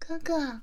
哥哥，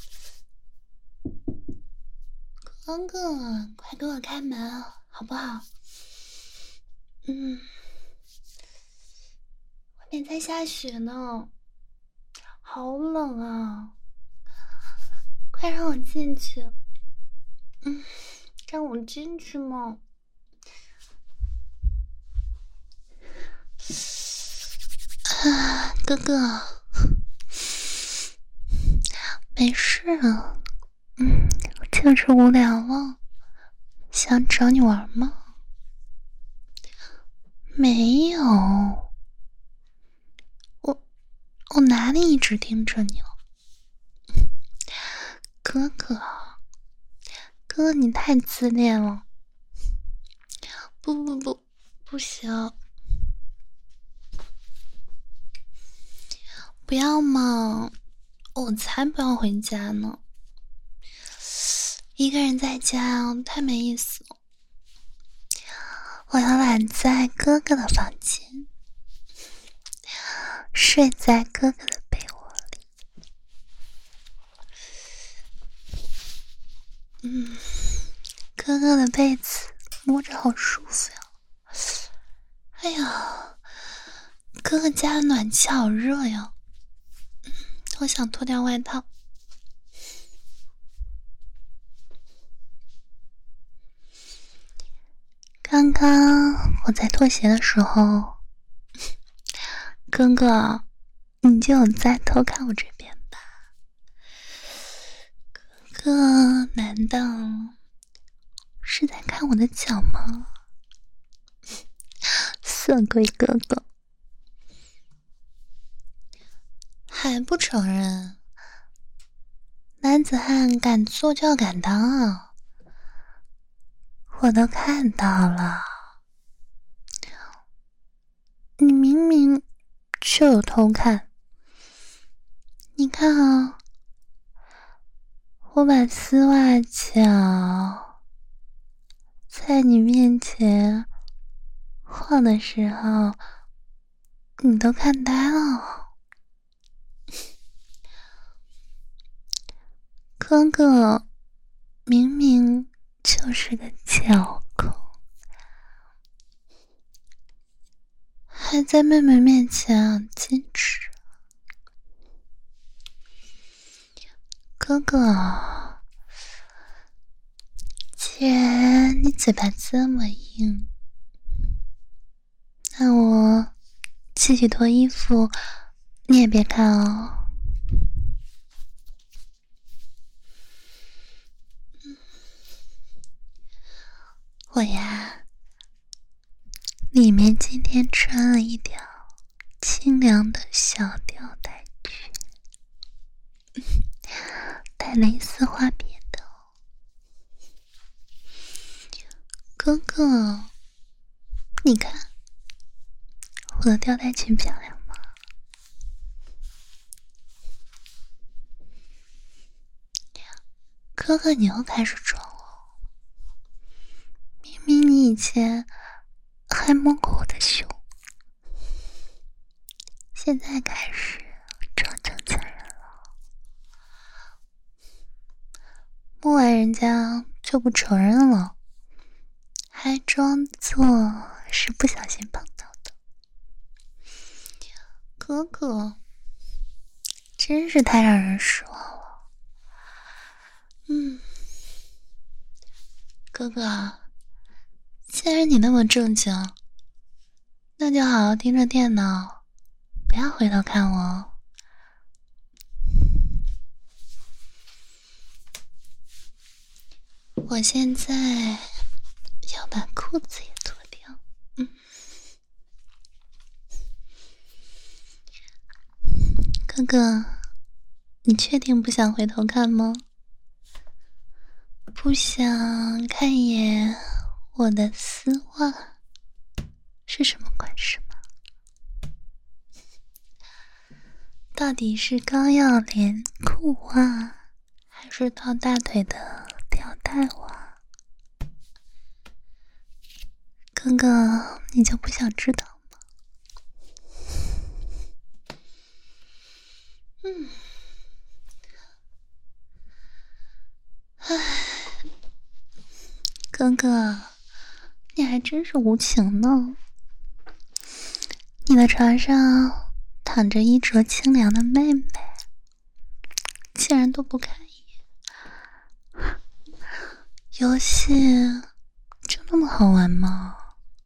哥哥，快给我开门，好不好？外面在下雪呢，好冷啊！快让我进去。让我进去嘛。哥哥，没事啊。我就是无聊了，想找你玩吗？没有，我哪里一直盯着你了？哥哥，你太自恋了。不行，不要嘛！我才不要回家呢，一个人在家太没意思了。我要懒在哥哥的房间，睡在哥哥的被窝里。哥哥的被子摸着好舒服呀。哎呀，哥哥家的暖气好热呀。我想脱掉外套。刚刚我在脱鞋的时候，哥哥你就有在偷看我这边吧？哥哥难道是在看我的脚吗？色鬼哥哥还不承认？男子汉敢做就要敢当啊！我都看到了，你明明就有偷看。你看啊，我把丝袜脚在你面前晃的时候，你都看呆了。哥哥明明就是个脚控，还在妹妹面前矜持。哥哥，既然你嘴巴这么硬，那我继续脱衣服，你也别看哦。我呀，里面今天穿了一条清凉的小吊带裙，带蕾丝花边的哦。哥哥，你看我的吊带裙漂亮吗？哥哥，你又开始装了。明明你以前还摸过我的胸，现在开始装正经人了。摸完人家就不承认了，还装作是不小心碰到的。哥哥真是太让人失望了。哥哥，既然你那么正经，那就好好盯着电脑，不要回头看我哦。我现在要把裤子也脱掉。哥哥，你确定不想回头看吗？不想看一眼我的丝袜是什么款式吗？到底是高腰连裤袜，还是到大腿的吊带袜？哥哥，你就不想知道吗？ 哥哥，你还真是无情呢。你的床上躺着衣着清凉的妹妹，竟然都不看一眼。游戏就那么好玩吗？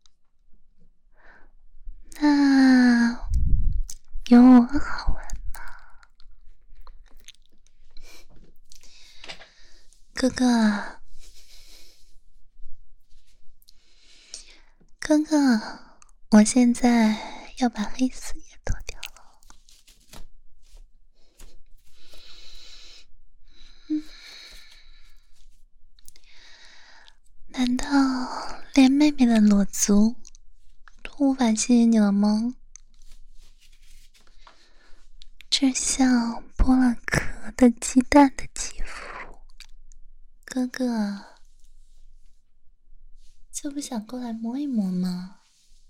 那有我好玩吗？哥哥，哥哥，我现在要把黑丝也脱掉了。难道连妹妹的裸足都无法吸引你了吗？这像剥了壳的鸡蛋的肌肤，哥哥就不想过来摸一摸吗？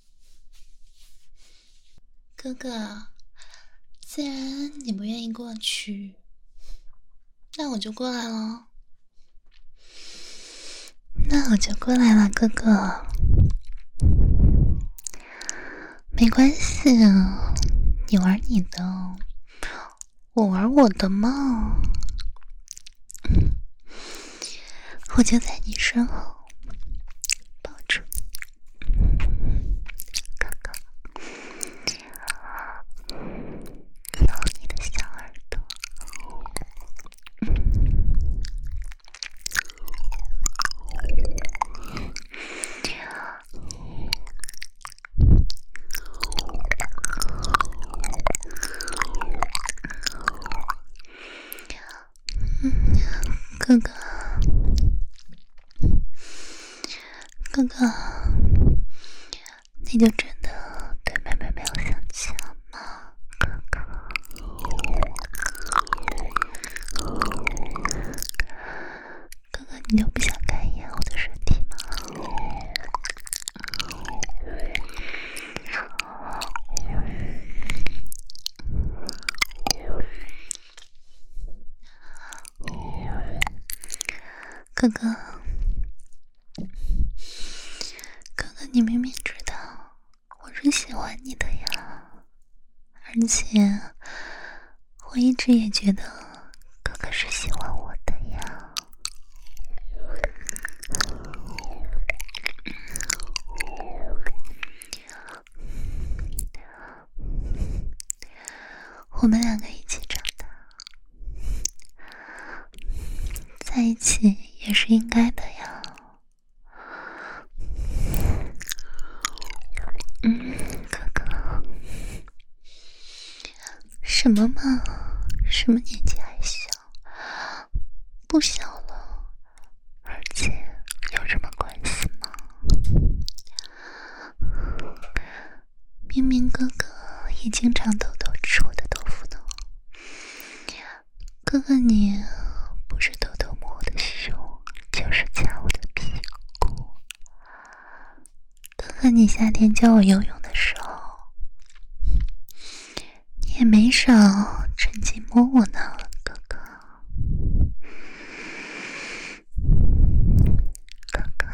哥哥，既然你不愿意过去，那我就过来了。那我就过来了，哥哥。没关系，你玩你的，我玩我的嘛。我就在你身后抱住你，哥哥，咬你的小耳朵。哥哥，哥哥，你就真的对妹妹没有生气了吗？哥哥，哥哥，你就不想看一眼我的身体吗？哥哥，哥哥，你明明知道我是喜欢你的呀，而且我一直也觉得哥哥是喜欢我的呀。我们两个一起长大，在一起也是应该的呀。哥哥，什么嘛，什么年纪还小，不小了，而且有什么关系吗？明明哥哥也经常偷偷吃我的豆腐呢。哥哥你不是偷偷摸我的胸，就是掐我的屁股。哥哥你夏天教我游泳的时候，你也没少趁机摸我呢，哥哥。哥哥，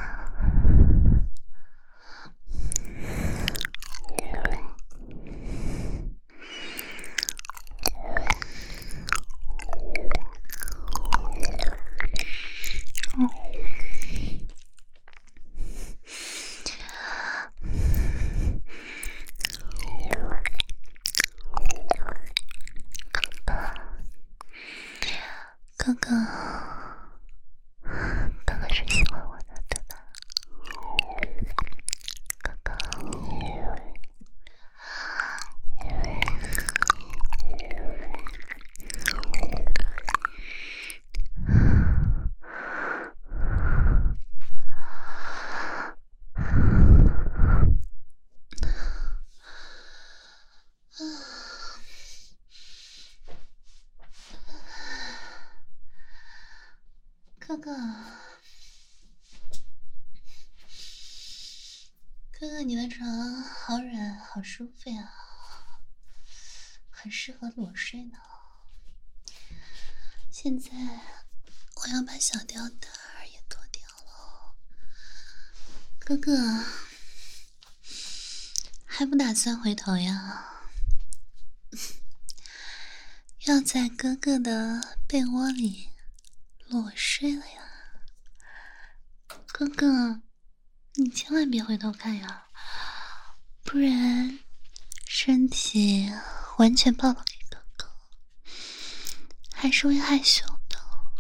哥哥，哥哥是喜欢我的，对吧？哥哥，哥哥，哥哥，你的床好软，好舒服呀，很适合裸睡呢。现在我要把小吊带儿也脱掉了， 哥哥还不打算回头呀？要在哥哥的被窝里裸睡了呀？哥哥，你千万别回头看呀，不然身体完全暴露给哥哥，还是会害羞的。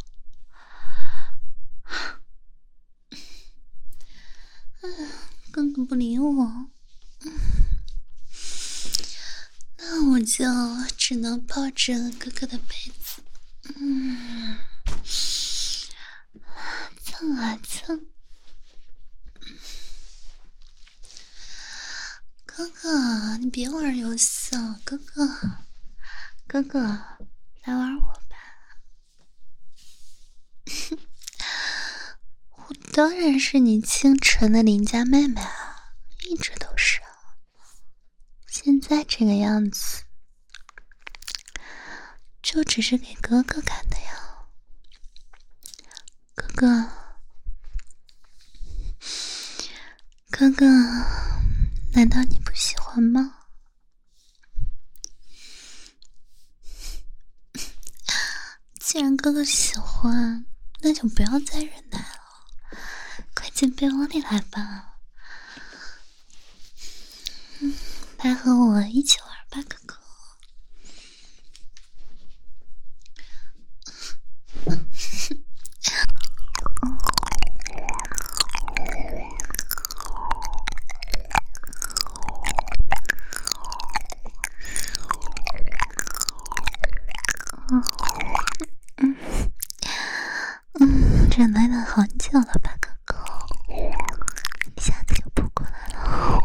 哥哥不理我，那我就只能抱着哥哥的被子，蹭啊蹭。哥哥，你别玩游戏了，哥哥，来玩我吧。我当然是你清纯的邻家妹妹啊，一直都是啊。现在这个样子，就只是给哥哥看的呀。哥哥，难道你不喜欢吗？既然哥哥喜欢，那就不要再忍耐了，快进被窝里来吧。来和我一起玩吧，哥哥。忍耐了好久了吧，哥哥，一下子就扑过来了。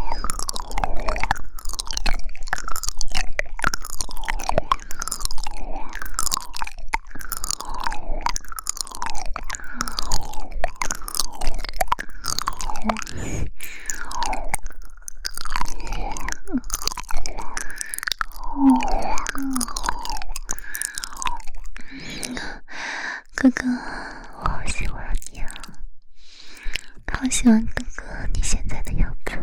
哥哥，我好喜欢你啊，好喜欢哥哥你现在的样子。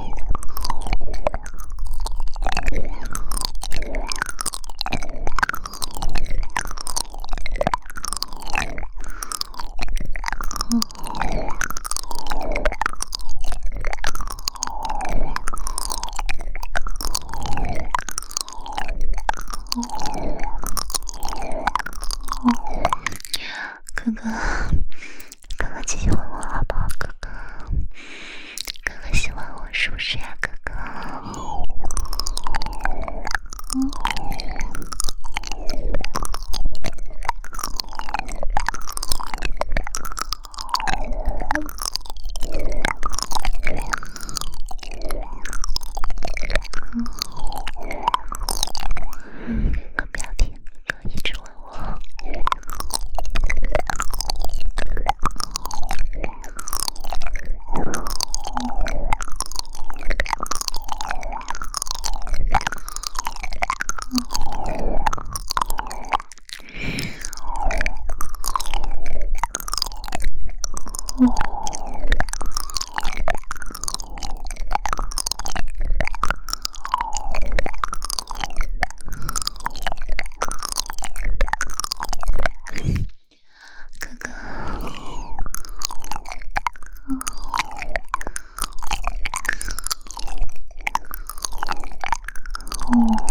哥哥继续吻我好不好？哥哥喜欢我是不是呀？哥哥。哥不要停，哥一直吻我。哦。